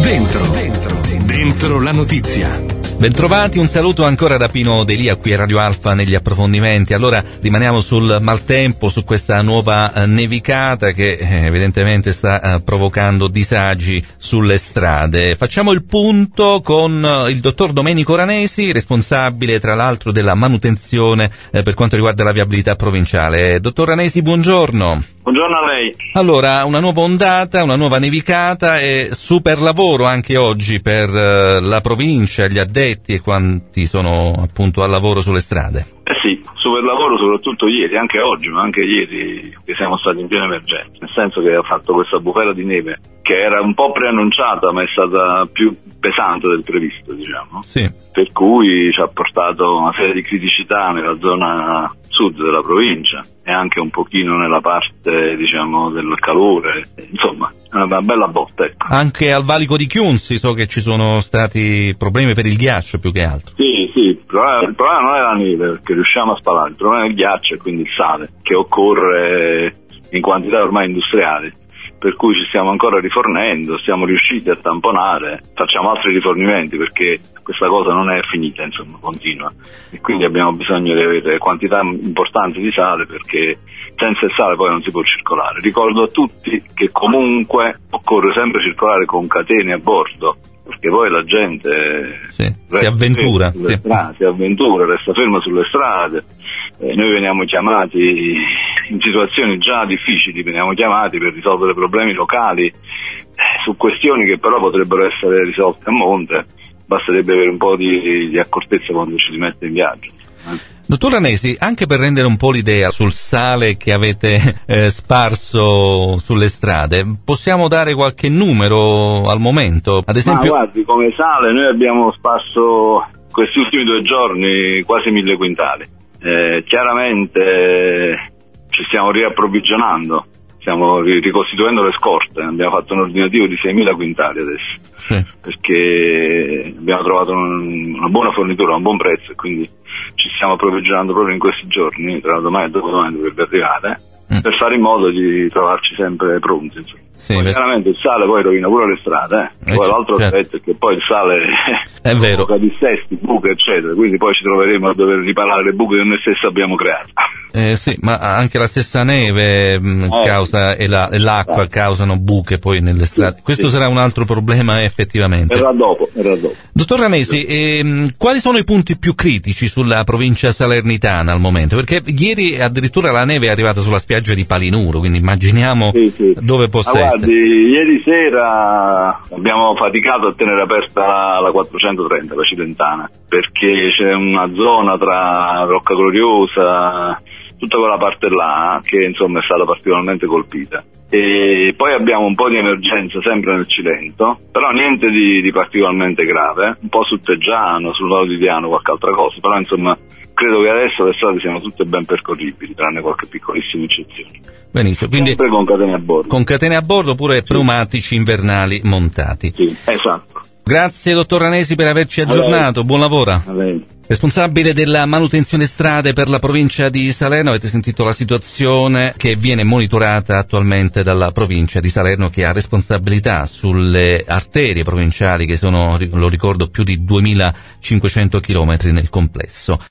Dentro la notizia. Bentrovati, un saluto ancora da Pino Delia qui a Radio Alfa negli approfondimenti. Allora rimaniamo sul maltempo, su questa nuova nevicata che evidentemente sta provocando disagi sulle strade. Facciamo il punto con il dottor Domenico Ranesi, responsabile tra l'altro della manutenzione per quanto riguarda la viabilità provinciale. Dottor Ranesi, buongiorno. Buongiorno a lei. Allora, una nuova ondata, una nuova nevicata e super lavoro anche oggi per la provincia, gli addetti e quanti sono appunto al lavoro sulle strade. Sì, super lavoro soprattutto ieri, anche oggi, ma anche ieri che siamo stati in piena emergenza, nel senso che ha fatto questa bufera di neve che era un po' preannunciata ma è stata più pesante del previsto, diciamo. Sì. Per cui ci ha portato una serie di criticità nella zona sud della provincia e anche un pochino nella parte, diciamo, del calore, insomma, una bella botta, ecco. Anche al valico di Chiunzi so che ci sono stati problemi per il ghiaccio più che altro. Sì, il problema non è la neve, perché riusciamo a spalare, il problema è il ghiaccio e quindi il sale, che occorre in quantità ormai industriali. Per cui ci stiamo ancora rifornendo, siamo riusciti a tamponare, facciamo altri rifornimenti perché questa cosa non è finita, insomma, continua. E quindi abbiamo bisogno di avere quantità importanti di sale perché senza il sale poi non si può circolare. Ricordo a tutti che comunque occorre sempre circolare con catene a bordo, perché poi la gente si avventura, resta ferma sulle strade. Noi veniamo chiamati in situazioni già difficili, veniamo chiamati per risolvere problemi locali su questioni che però potrebbero essere risolte a monte, basterebbe avere un po' di accortezza quando ci si mette in viaggio. Dottor Ranesi, anche per rendere un po' l'idea sul sale che avete sparso sulle strade, possiamo dare qualche numero al momento? Ad esempio... Ma guardi, come sale noi abbiamo sparso questi ultimi 2 giorni quasi 1000 quintali. Chiaramente ci stiamo riapprovvigionando, stiamo ricostituendo le scorte, abbiamo fatto un ordinativo di 6.000 quintali adesso, perché abbiamo trovato una buona fornitura a un buon prezzo e quindi ci stiamo approvvigionando proprio in questi giorni, tra domani e dopodomani dovrebbe arrivare, per fare in modo di trovarci sempre pronti, insomma. Chiaramente il sale poi rovina pure le strade, poi l'altro aspetto è che poi il sale è vero, dissesti, buche eccetera, quindi poi ci troveremo a dover riparare le buche che noi stessi abbiamo creato. Sì, ma anche la stessa neve causa e l'acqua causano buche poi nelle strade. Questo sarà un altro problema effettivamente. Verrà dopo. Dottor Ranesi, quali sono i punti più critici sulla provincia salernitana al momento? Perché ieri addirittura la neve è arrivata sulla spiaggia di Palinuro, quindi immaginiamo dove possa essere. Guardi, ieri sera abbiamo faticato a tenere aperta la 430, la Cilentana, perché c'è una zona tra Rocca Gloriosa, tutta quella parte là che insomma è stata particolarmente colpita. E poi abbiamo un po' di emergenza sempre nel Cilento, però niente di particolarmente grave, un po' sul Teggiano, sul Nodo di Diano, qualche altra cosa, però insomma credo che adesso le strade siano tutte ben percorribili, tranne qualche piccolissima eccezione. Benissimo, quindi sempre con catene a bordo. Con catene a bordo pure pneumatici invernali montati. Sì, esatto. Grazie dottor Ranesi per averci aggiornato, buon lavoro. A lei. Responsabile della manutenzione strade per la provincia di Salerno, avete sentito la situazione che viene monitorata attualmente dalla provincia di Salerno, che ha responsabilità sulle arterie provinciali che sono, lo ricordo, più di 2500 chilometri nel complesso.